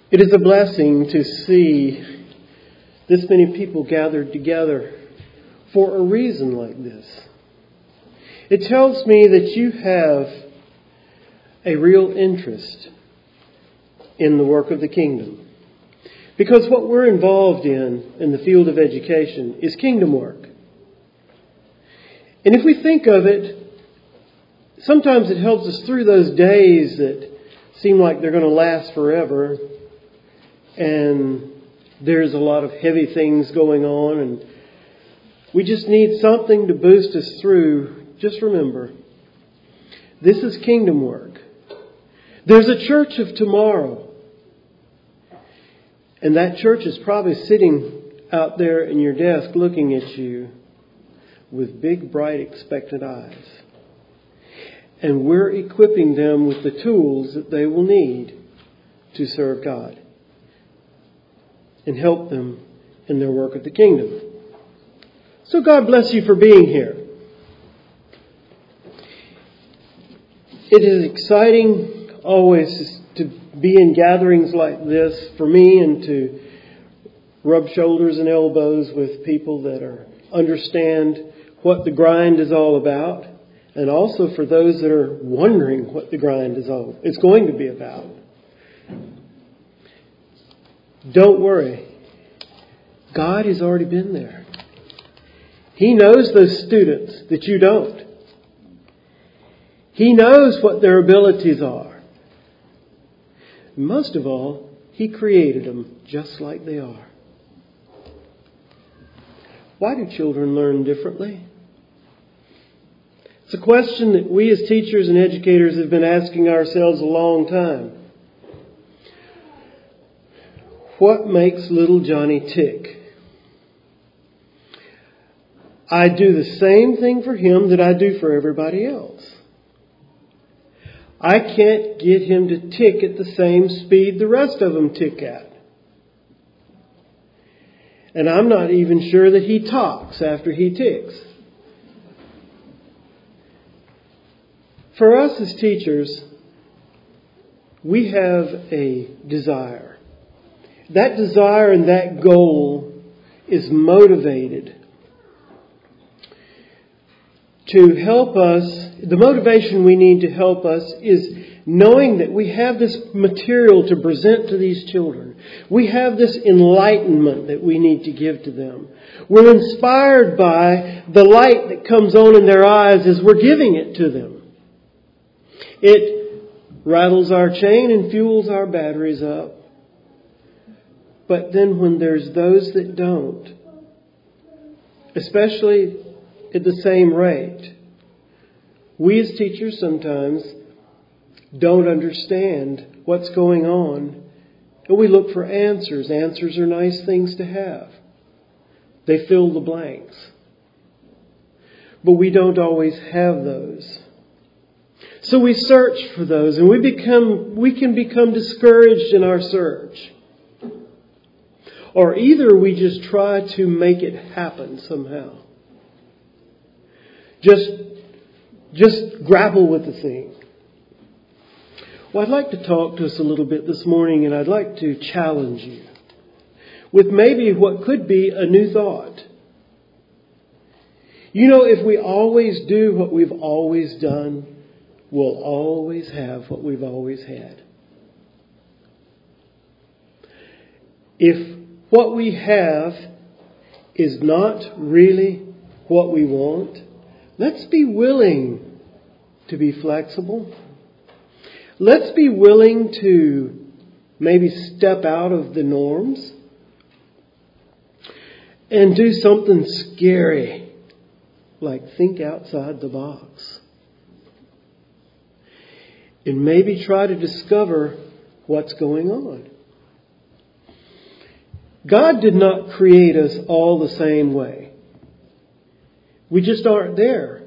It is a blessing to see this many people gathered together for a reason like this. It tells me that you have a real interest in the work of the kingdom. Because what we're involved in the field of education, is kingdom work. And if we think of it, sometimes it helps us through those days that seem like they're going to last forever. And there's a lot of heavy things going on. And we just need something to boost us through. Just remember, this is kingdom work. There's a church of tomorrow. And that church is probably sitting out there in your desk looking at you with big, bright, expectant eyes. And we're equipping them with the tools that they will need to serve God and help them in their work at the kingdom. So God bless you for being here. It is exciting always to be in gatherings like this for me and to rub shoulders and elbows with people that understand what the grind is all about, and also for those that are wondering what the grind is going to be about. Don't worry. God has already been there. He knows those students that you don't. He knows what their abilities are. Most of all, He created them just like they are. Why do children learn differently? It's a question that we as teachers and educators have been asking ourselves a long time. What makes little Johnny tick? I do the same thing for him that I do for everybody else. I can't get him to tick at the same speed the rest of them tick at. And I'm not even sure that he talks after he ticks. For us as teachers, we have a desire. That desire and that goal is motivated to help us. The motivation we need to help us is knowing that we have this material to present to these children. We have this enlightenment that we need to give to them. We're inspired by the light that comes on in their eyes as we're giving it to them. It rattles our chain and fuels our batteries up. But then when there's those that don't, especially at the same rate, we as teachers sometimes don't understand what's going on. And we look for answers. Answers are nice things to have. They fill the blanks. But we don't always have those. So we search for those, and we can become discouraged in our search. Or either we just try to make it happen somehow. Just grapple with the thing. Well, I'd like to talk to us a little bit this morning, and I'd like to challenge you with maybe what could be a new thought. You know, if we always do what we've always done, we'll always have what we've always had. If what we have is not really what we want, let's be willing to be flexible. Let's be willing to maybe step out of the norms and do something scary, like think outside the box. And maybe try to discover what's going on. God did not create us all the same way. We just aren't there.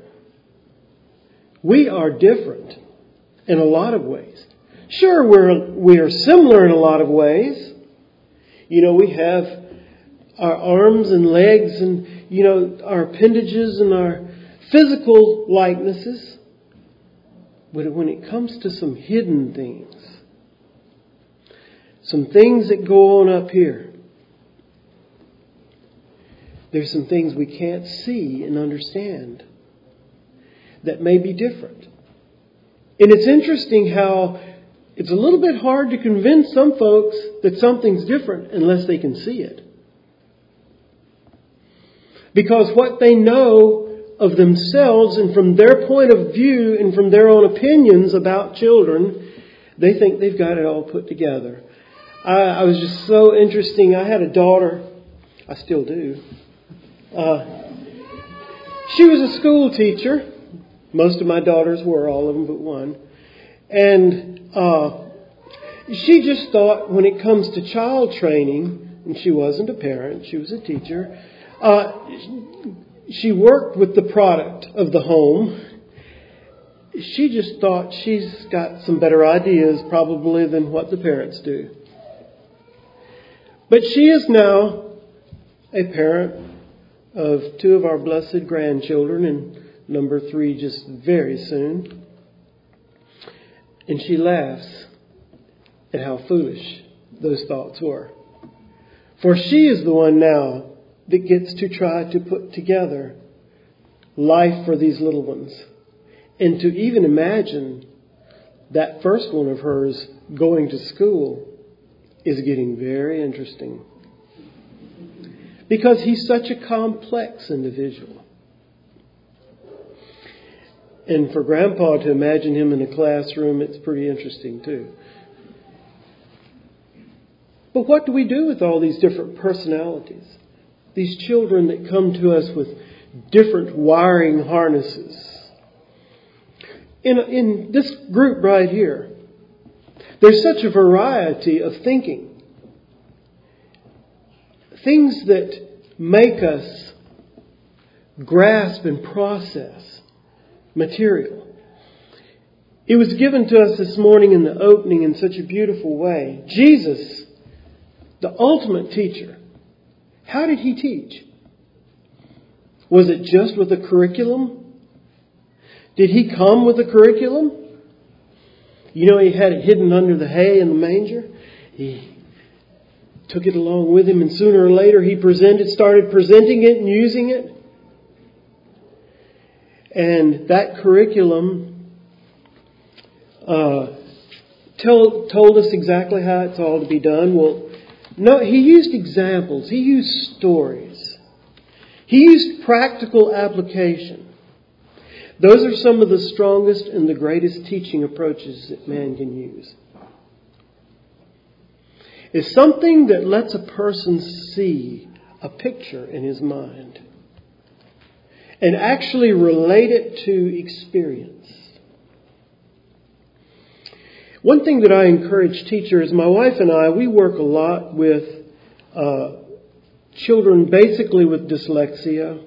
We are different in a lot of ways. Sure, we are similar in a lot of ways. You know, we have our arms and legs and, you know, our appendages and our physical likenesses. But when it comes to some hidden things, some things that go on up here. There's some things we can't see and understand that may be different. And it's interesting how it's a little bit hard to convince some folks that something's different unless they can see it. Because what they know of themselves and from their point of view and from their own opinions about children, they think they've got it all put together. I was just so interesting. I had a daughter. I still do. She was a school teacher. Most of my daughters were, all of them but one. And she just thought when it comes to child training, and she wasn't a parent, she was a teacher, she worked with the product of the home. She just thought she's got some better ideas probably than what the parents do. But she is now a parent of 2 of our blessed grandchildren and number 3 just very soon. And she laughs at how foolish those thoughts were. For she is the one now that gets to try to put together life for these little ones. And to even imagine that first one of hers going to school is getting very interesting. Because he's such a complex individual. And for Grandpa to imagine him in a classroom, it's pretty interesting too. But what do we do with all these different personalities? These children that come to us with different wiring harnesses. In this group right here, there's such a variety of thinking. Things that make us grasp and process material. It was given to us this morning in the opening in such a beautiful way. Jesus, the ultimate teacher, how did he teach? Was it just with a curriculum? Did he come with a curriculum? You know, he had it hidden under the hay in the manger. He took it along with him, and sooner or later he started presenting it and using it. And that curriculum told us exactly how it's all to be done. Well, no, he used examples. He used stories. He used practical application. Those are some of the strongest and the greatest teaching approaches that man can use. It's something that lets a person see a picture in his mind and actually relate it to experience. One thing that I encourage teachers, my wife and I, we work a lot with children basically with dyslexia,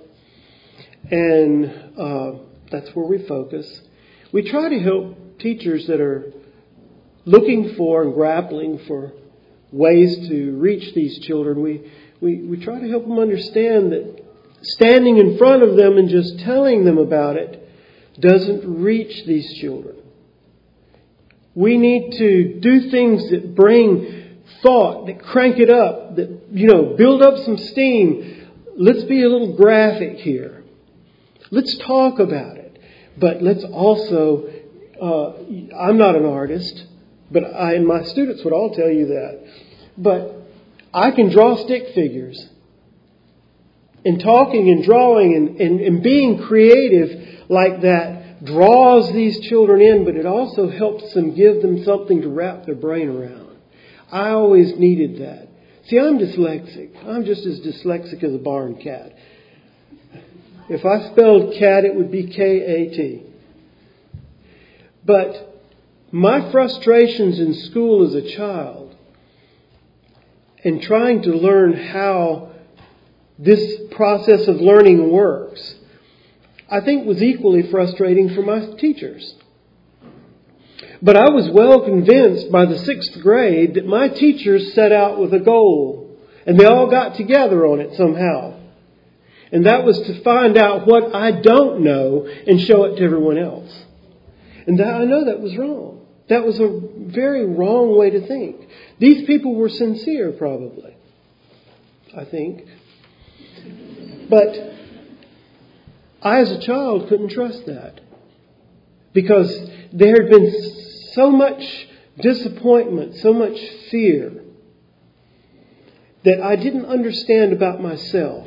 and that's where we focus. We try to help teachers that are looking for and grappling for ways to reach these children. We try to help them understand that standing in front of them and just telling them about it doesn't reach these children. We need to do things that bring thought, that crank it up, that, build up some steam. Let's be a little graphic here. Let's talk about it. But let's also, I'm not an artist, but and my students would all tell you that. But I can draw stick figures. And talking and drawing and being creative like that draws these children in, but it also helps them, give them something to wrap their brain around. I always needed that. See, I'm dyslexic. I'm just as dyslexic as a barn cat. If I spelled cat, it would be K-A-T. But my frustrations in school as a child and trying to learn how this process of learning works, I think was equally frustrating for my teachers. But I was well convinced by the 6th grade that my teachers set out with a goal, and they all got together on it somehow. And that was to find out what I don't know and show it to everyone else. And I know that was wrong. That was a very wrong way to think. These people were sincere, probably, I think. But I, as a child, couldn't trust that. Because there had been so much disappointment, so much fear, that I didn't understand about myself.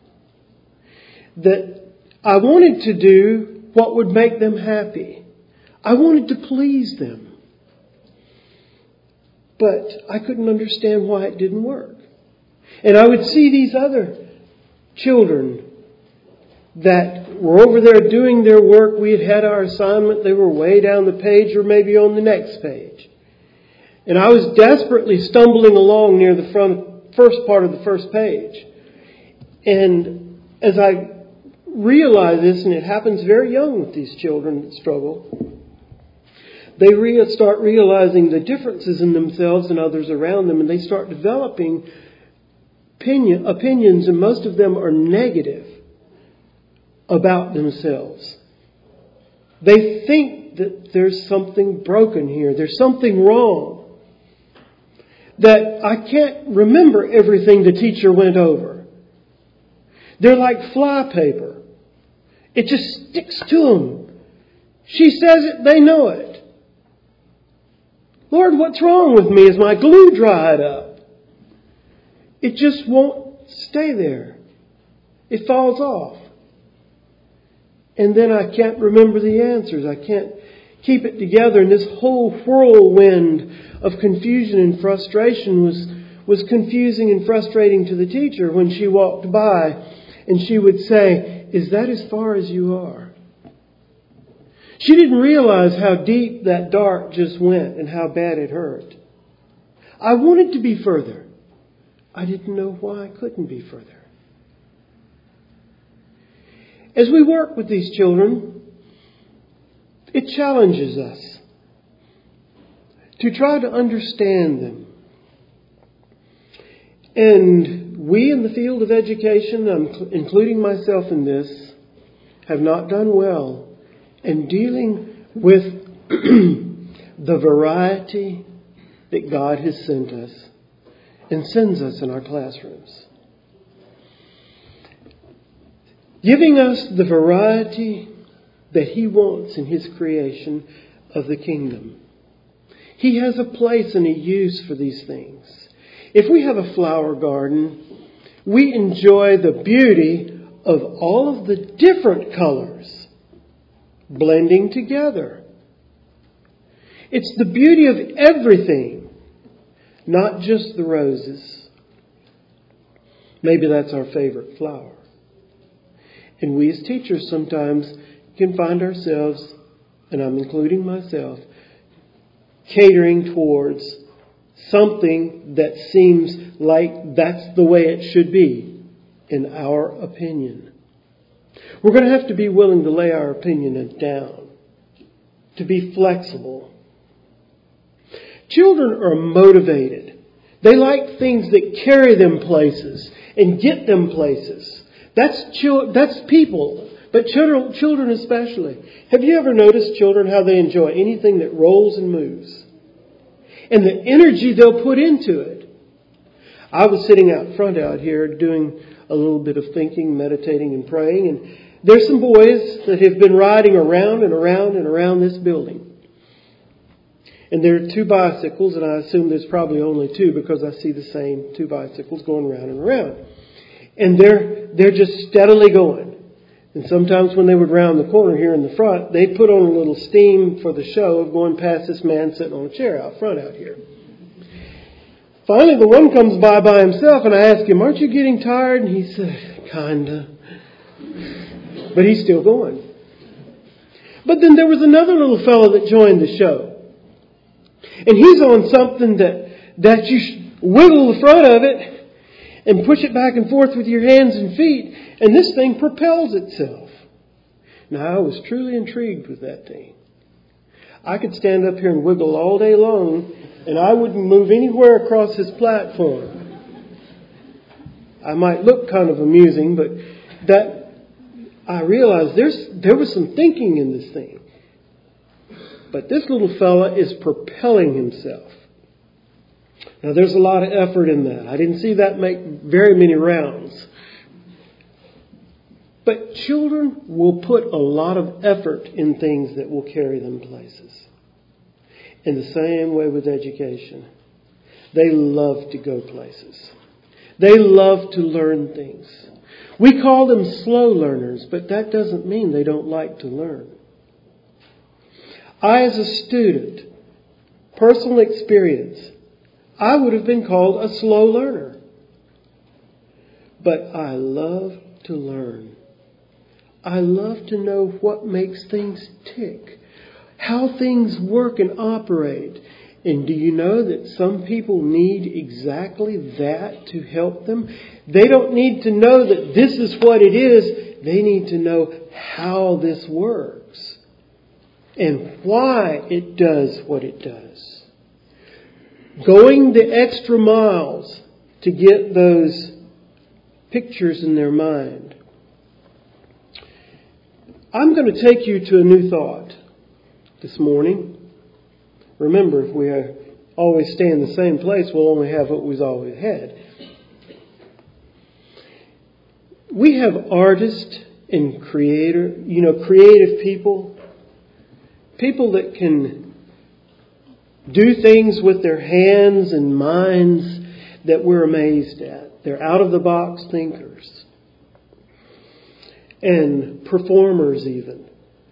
That I wanted to do what would make them happy. I wanted to please them. But I couldn't understand why it didn't work. And I would see these other children that were over there doing their work. We had had our assignment. They were way down the page or maybe on the next page. And I was desperately stumbling along near the first part of the first page. And as I realize this, and it happens very young with these children that struggle, they start realizing the differences in themselves and others around them, and they start developing opinions, and most of them are negative about themselves. They think that there's something broken here. There's something wrong. That I can't remember everything the teacher went over. They're like fly paper. It just sticks to them. She says it, they know it. Lord, what's wrong with me? Is my glue dried up? It just won't stay there. It falls off. And then I can't remember the answers. I can't keep it together. And this whole whirlwind of confusion and frustration was confusing and frustrating to the teacher when she walked by and she would say, "Is that as far as you are?" She didn't realize how deep that dart just went and how bad it hurt. I wanted to be further. I didn't know why I couldn't be further. As we work with these children, it challenges us to try to understand them. And we in the field of education, including myself in this, have not done well in dealing with the variety that God has sent us and sends us in our classrooms. Giving us the variety that He wants in His creation of the kingdom. He has a place and a use for these things. If we have a flower garden, we enjoy the beauty of all of the different colors blending together. It's the beauty of everything, not just the roses. Maybe that's our favorite flower. And we as teachers sometimes can find ourselves, and I'm including myself, catering towards something that seems like that's the way it should be, in our opinion. We're going to have to be willing to lay our opinion down, to be flexible. Children are motivated. They like things that carry them places and get them places. That's people, but children especially. Have you ever noticed children, how they enjoy anything that rolls and moves? And the energy they'll put into it. I was sitting out front out here doing a little bit of thinking, meditating and praying, and there's some boys that have been riding around and around and around this building. And there are 2 bicycles, and I assume there's probably only 2 because I see the same 2 bicycles going around and around. And they're just steadily going. And sometimes when they would round the corner here in the front, they'd put on a little steam for the show of going past this man sitting on a chair out front out here. Finally, the one comes by himself, and I ask him, "Aren't you getting tired?" And he said, "Kinda." But he's still going. But then there was another little fellow that joined the show. And he's on something that you wiggle the front of it and push it back and forth with your hands and feet, and this thing propels itself. Now, I was truly intrigued with that thing. I could stand up here and wiggle all day long, and I wouldn't move anywhere across this platform. I might look kind of amusing, but that I realized there was some thinking in this thing. But this little fella is propelling himself. Now, there's a lot of effort in that. I didn't see that make very many rounds. But children will put a lot of effort in things that will carry them places. In the same way with education. They love to go places. They love to learn things. We call them slow learners, but that doesn't mean they don't like to learn. I, as a student, personal experience, I would have been called a slow learner. But I love to learn. I love to know what makes things tick, how things work and operate. And do you know that some people need exactly that to help them? They don't need to know that this is what it is. They need to know how this works and why it does what it does. Going the extra miles to get those pictures in their mind. I'm going to take you to a new thought this morning. Remember, if we always stay in the same place, we'll only have what we've always had. We have artists and creative people. People that can do things with their hands and minds that we're amazed at. They're out-of-the-box thinkers. And performers even.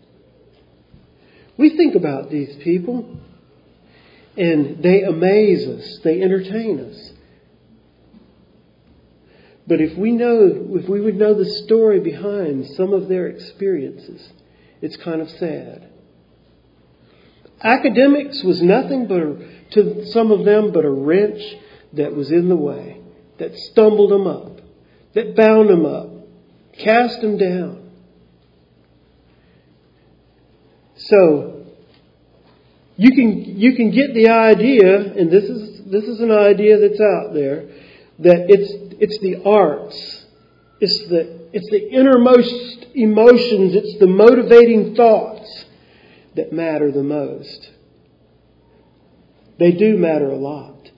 We think about these people and they amaze us. They entertain us. But if we would know the story behind some of their experiences, it's kind of sad. Academics was nothing but, to some of them, but a wrench that was in the way, that stumbled them up, that bound them up, cast them down. So you can get the idea, and this is an idea that's out there, that it's the arts, it's the innermost emotions, it's the motivating thoughts that matter the most. They do matter a lot.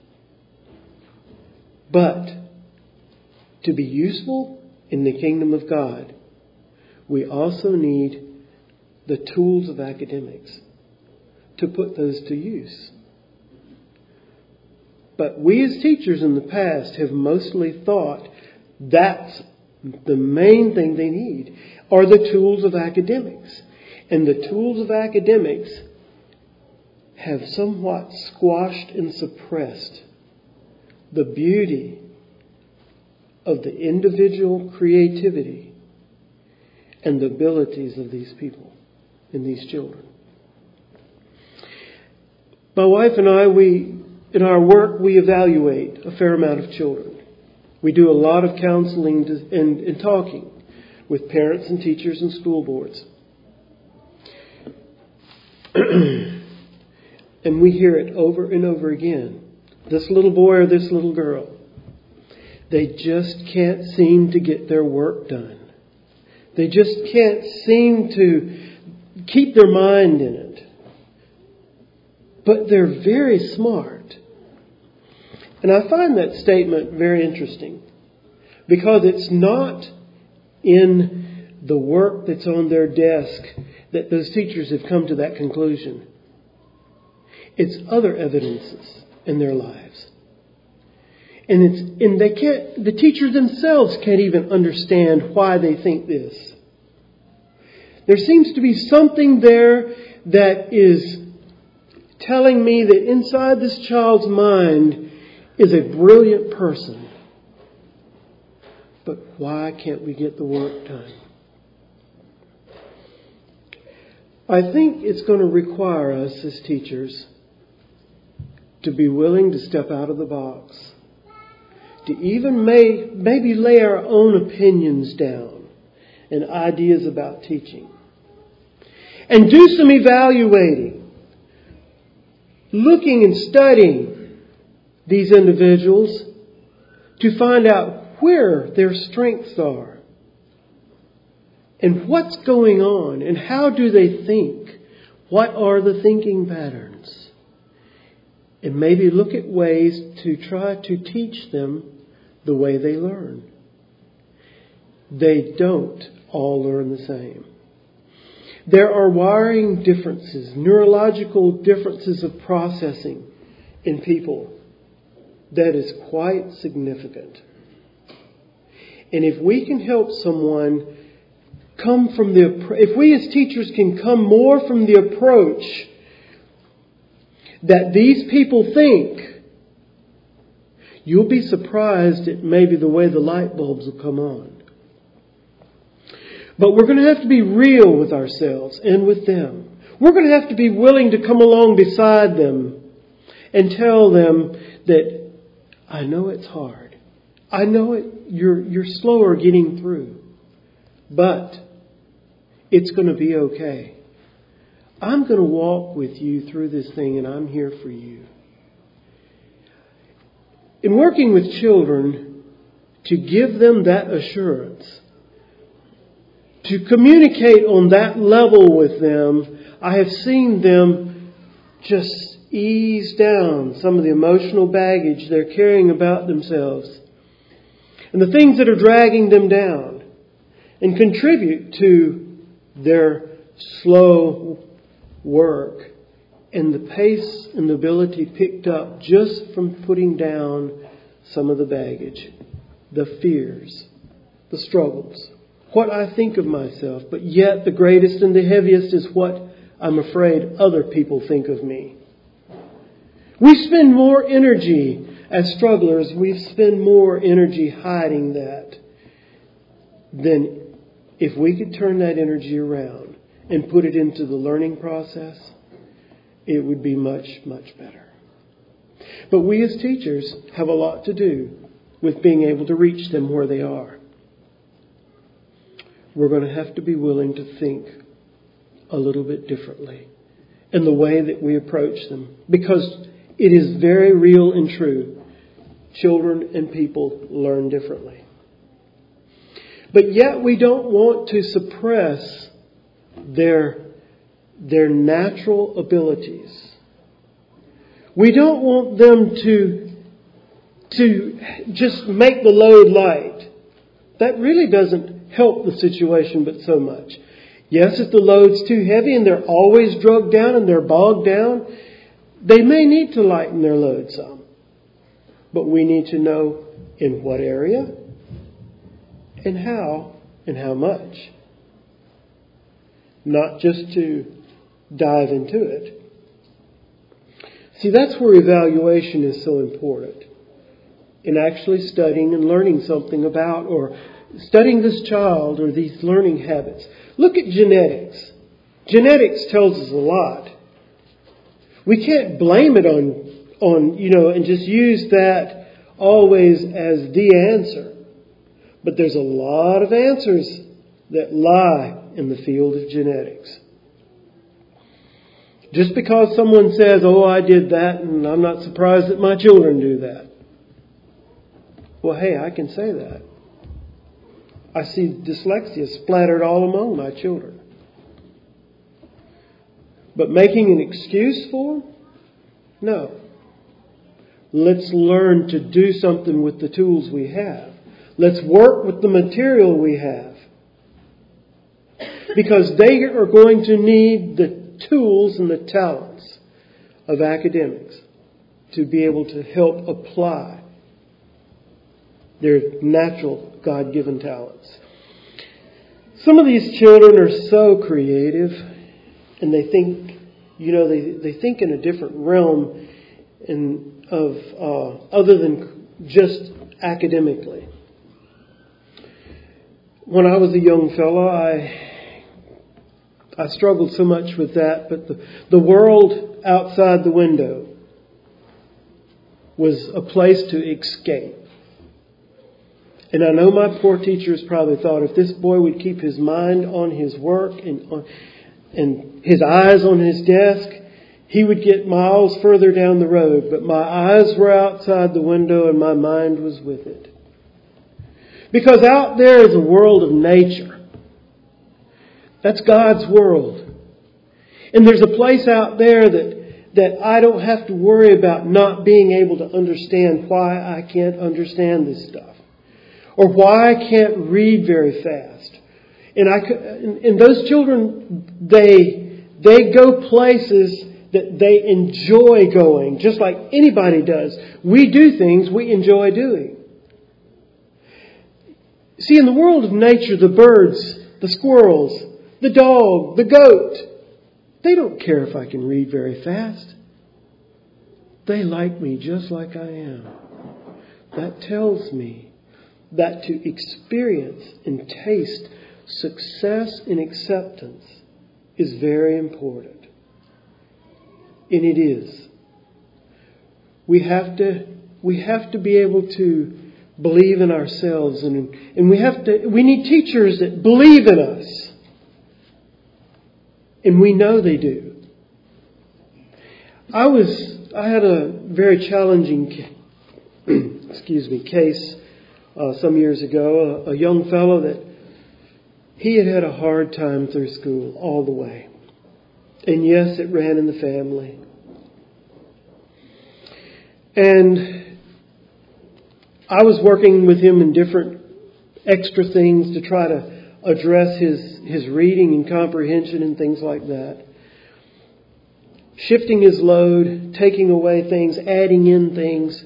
But to be useful in the kingdom of God, we also need the tools of academics to put those to use. But we as teachers in the past have mostly thought that's the main thing they need are the tools of academics. And the tools of academics have somewhat squashed and suppressed the beauty of the individual creativity and the abilities of these people and these children. My wife and I, in our work, we evaluate a fair amount of children. We do a lot of counseling and talking with parents and teachers and school boards. And we hear it over and over again. This little boy or this little girl, they just can't seem to get their work done. They just can't seem to keep their mind in it. But they're very smart. And I find that statement very interesting because it's not in the work that's on their desk that those teachers have come to that conclusion. It's other evidences in their lives. And the teachers themselves can't even understand why they think this. There seems to be something there that is telling me that inside this child's mind is a brilliant person. But why can't we get the work done? I think it's going to require us as teachers to be willing to step out of the box. To even maybe lay our own opinions down and ideas about teaching. And do some evaluating. Looking and studying these individuals to find out where their strengths are. And what's going on and how do they think? What are the thinking patterns? And maybe look at ways to try to teach them the way they learn. They don't all learn the same. There are wiring differences, neurological differences of processing in people that is quite significant. And if we can help someone if we as teachers can come more from the approach that these people think, you'll be surprised at maybe the way the light bulbs will come on. But we're going to have to be real with ourselves and with them. We're going to have to be willing to come along beside them and tell them that I know it's hard. I know you're slower getting through. But it's going to be okay. I'm going to walk with you through this thing, and I'm here for you. In working with children, to give them that assurance, to communicate on that level with them, I have seen them just ease down some of the emotional baggage they're carrying about themselves and the things that are dragging them down, and contribute to their slow work and the pace and the ability picked up just from putting down some of the baggage, the fears, the struggles, what I think of myself. But yet the greatest and the heaviest is what I'm afraid other people think of me. We spend more energy as strugglers, we spend more energy hiding that than if we could turn that energy around and put it into the learning process, it would be much, much better. But we as teachers have a lot to do with being able to reach them where they are. We're going to have to be willing to think a little bit differently in the way that we approach them, because it is very real and true. Children and people learn differently. But yet we don't want to suppress their natural abilities. We don't want them to just make the load light. That really doesn't help the situation but so much. Yes, if the load's too heavy and they're always drugged down and they're bogged down, they may need to lighten their load some. But we need to know in what area and how much. Not just to dive into it. See, that's where evaluation is so important. In actually studying and learning something about, or studying this child or these learning habits. Look at genetics. Genetics tells us a lot. We can't blame it on and just use that always as the answer. But there's a lot of answers that lie in the field of genetics. Just because someone says, oh, I did that, and I'm not surprised that my children do that. Well, hey, I can say that. I see dyslexia splattered all among my children. But making an excuse for them? No. Let's learn to do something with the tools we have. Let's work with the material we have. Because they are going to need the tools and the talents of academics to be able to help apply their natural God-given talents. Some of these children are so creative, and they think, they think in a different realm other than just academically. When I was a young fellow, I struggled so much with that, but the world outside the window was a place to escape. And I know my poor teachers probably thought if this boy would keep his mind on his work and his eyes on his desk, he would get miles further down the road. But my eyes were outside the window and my mind was with it. Because out there is a world of nature. That's God's world. And there's a place out there that that I don't have to worry about not being able to understand why I can't understand this stuff, or why I can't read very fast. And those children, they go places that they enjoy going, just like anybody does. We do things we enjoy doing. See, in the world of nature, the birds, the squirrels, the dog, the goat, they don't care if I can read very fast. They like me just like I am. That tells me that to experience and taste success and acceptance is very important. And it is. We have to be able to believe in ourselves, and we need teachers that believe in us. And we know they do. I had a very challenging case some years ago. A young fellow that he had a hard time through school all the way. And yes, it ran in the family. And I was working with him in different extra things to try to address his reading and comprehension and things like that. Shifting his load, taking away things, adding in things.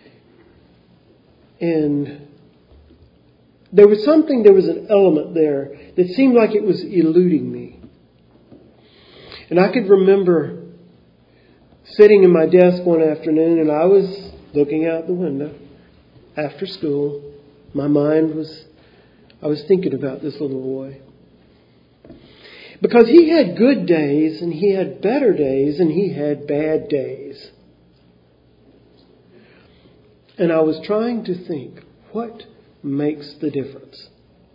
And there was an element there that seemed like it was eluding me. And I could remember sitting in my desk one afternoon, and I was looking out the window after school. I was thinking about this little boy. Because he had good days, and he had better days, and he had bad days. And I was trying to think, what makes the difference?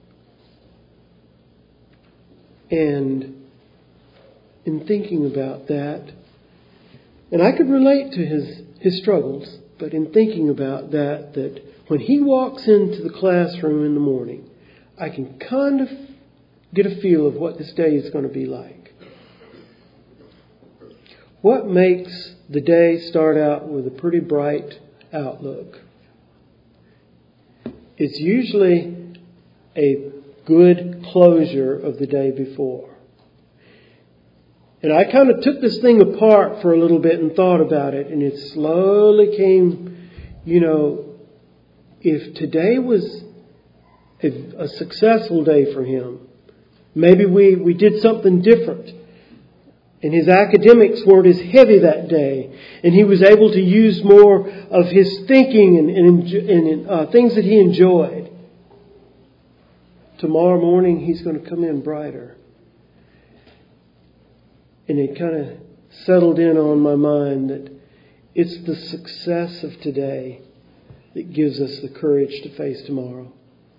And in thinking about that, and I could relate to his struggles, but in thinking about that when he walks into the classroom in the morning, I can kind of get a feel of what this day is going to be like. What makes the day start out with a pretty bright outlook? It's usually a good closure of the day before. And I kind of took this thing apart for a little bit and thought about it. And it slowly came, if today was a successful day for him, maybe we did something different. And his academics weren't as heavy that day. And he was able to use more of his thinking and things that he enjoyed. Tomorrow morning he's going to come in brighter. And it kind of settled in on my mind that it's the success of today that gives us the courage to face tomorrow.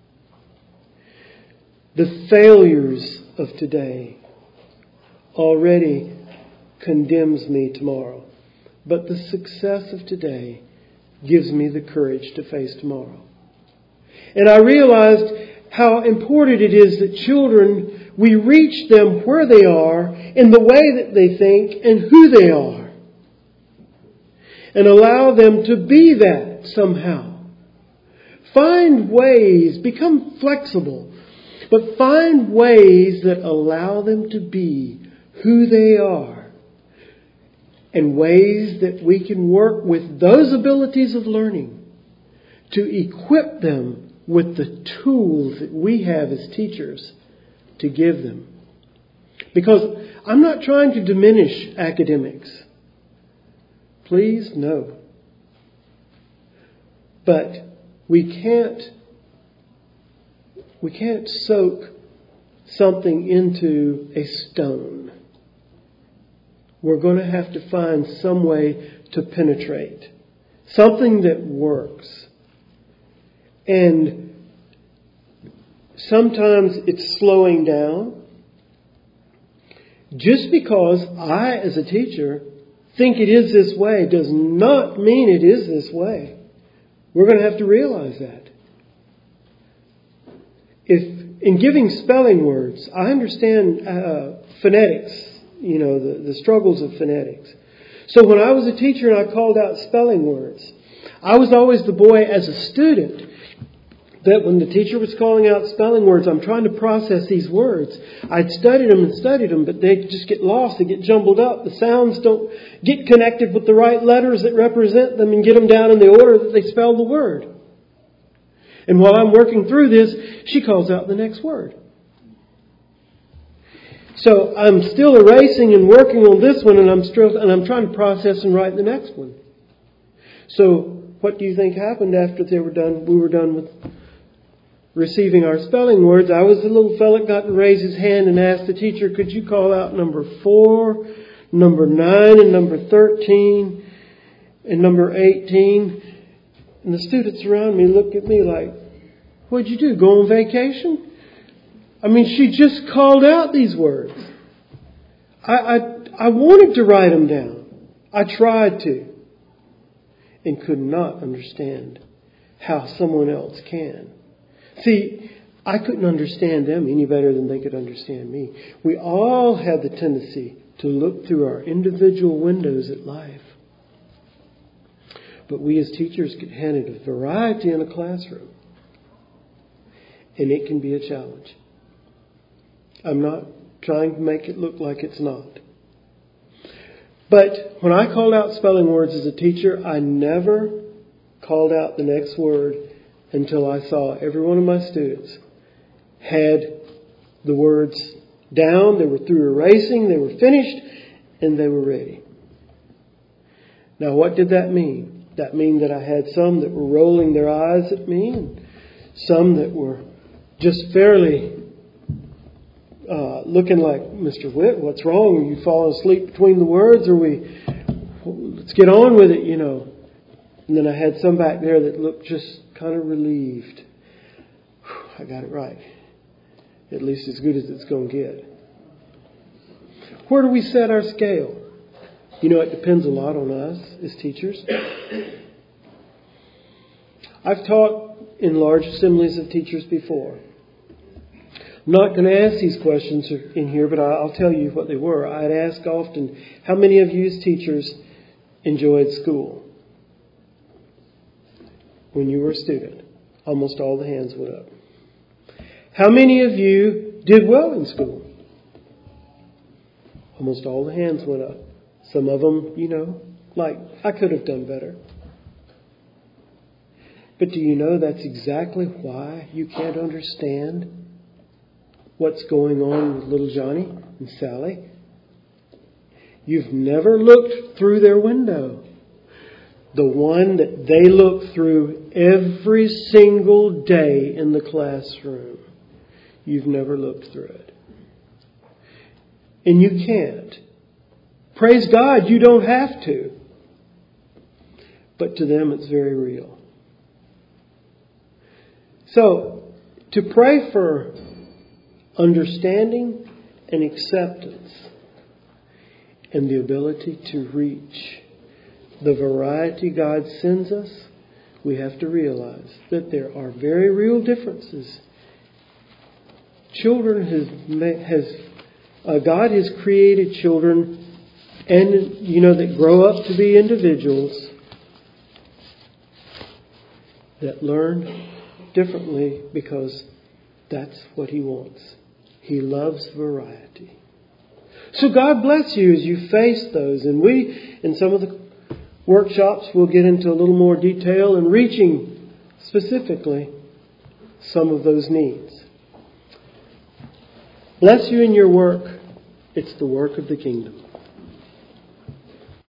The failures of today already condemns me tomorrow. But the success of today gives me the courage to face tomorrow. And I realized how important it is that children, we reach them where they are, in the way that they think, and who they are. And allow them to be that somehow. Find ways, become flexible, but find ways that allow them to be who they are. And ways that we can work with those abilities of learning to equip them with the tools that we have as teachers to give them. Because I'm not trying to diminish academics. Please, no. But we can't soak something into a stone. We're going to have to find some way to penetrate. Something that works. And sometimes it's slowing down. Just because I, as a teacher, think it is this way does not mean it is this way. We're going to have to realize that. If in giving spelling words, I understand phonetics, the struggles of phonetics. So when I was a teacher and I called out spelling words, I was always the boy as a student that when the teacher was calling out spelling words, I'm trying to process these words. I'd studied them, but they just get lost. They get jumbled up. The sounds don't get connected with the right letters that represent them and get them down in the order that they spell the word. And while I'm working through this, she calls out the next word. So I'm still erasing and working on this one, and I'm trying to process and write the next one. So what do you think happened after we were done with receiving our spelling words? I was the little fella that got to raise his hand and ask the teacher, could you call out number 4, number 9, and number 13, and number 18? And the students around me looked at me like, what'd you do, go on vacation? I mean, she just called out these words. I wanted to write them down. I tried to. And could not understand how someone else can. See, I couldn't understand them any better than they could understand me. We all have the tendency to look through our individual windows at life. But we as teachers get handed a variety in a classroom. And it can be a challenge. I'm not trying to make it look like it's not. But when I called out spelling words as a teacher, I never called out the next word until I saw every one of my students had the words down, they were through erasing, they were finished, and they were ready. Now what did that mean? That mean that I had some that were rolling their eyes at me, and some that were just fairly looking like, Mr. Witt, what's wrong? Are you falling asleep between the words? Let's get on with it, you know. And then I had some back there that looked just kind of relieved. I got it right. At least as good as it's going to get. Where do we set our scale? You know, it depends a lot on us as teachers. I've taught in large assemblies of teachers before. I'm not going to ask these questions in here, but I'll tell you what they were. I'd ask often, how many of you as teachers enjoyed school? When you were a student, almost all the hands went up. How many of you did well in school? Almost all the hands went up. Some of them, you know, like, I could have done better. But do you know that's exactly why you can't understand what's going on with little Johnny and Sally? You've never looked through their window. The one that they look through every single day in the classroom. You've never looked through it. And you can't. Praise God, you don't have to. But to them it's very real. So, to pray for understanding and acceptance and the ability to reach the variety God sends us, we have to realize that there are very real differences. God has created children, and you know, that grow up to be individuals that learn differently because that's what He wants. He loves variety. So God bless you as you face those. And we, in some of the workshops, will get into a little more detail in reaching specifically some of those needs. Bless you in your work. It's the work of the kingdom.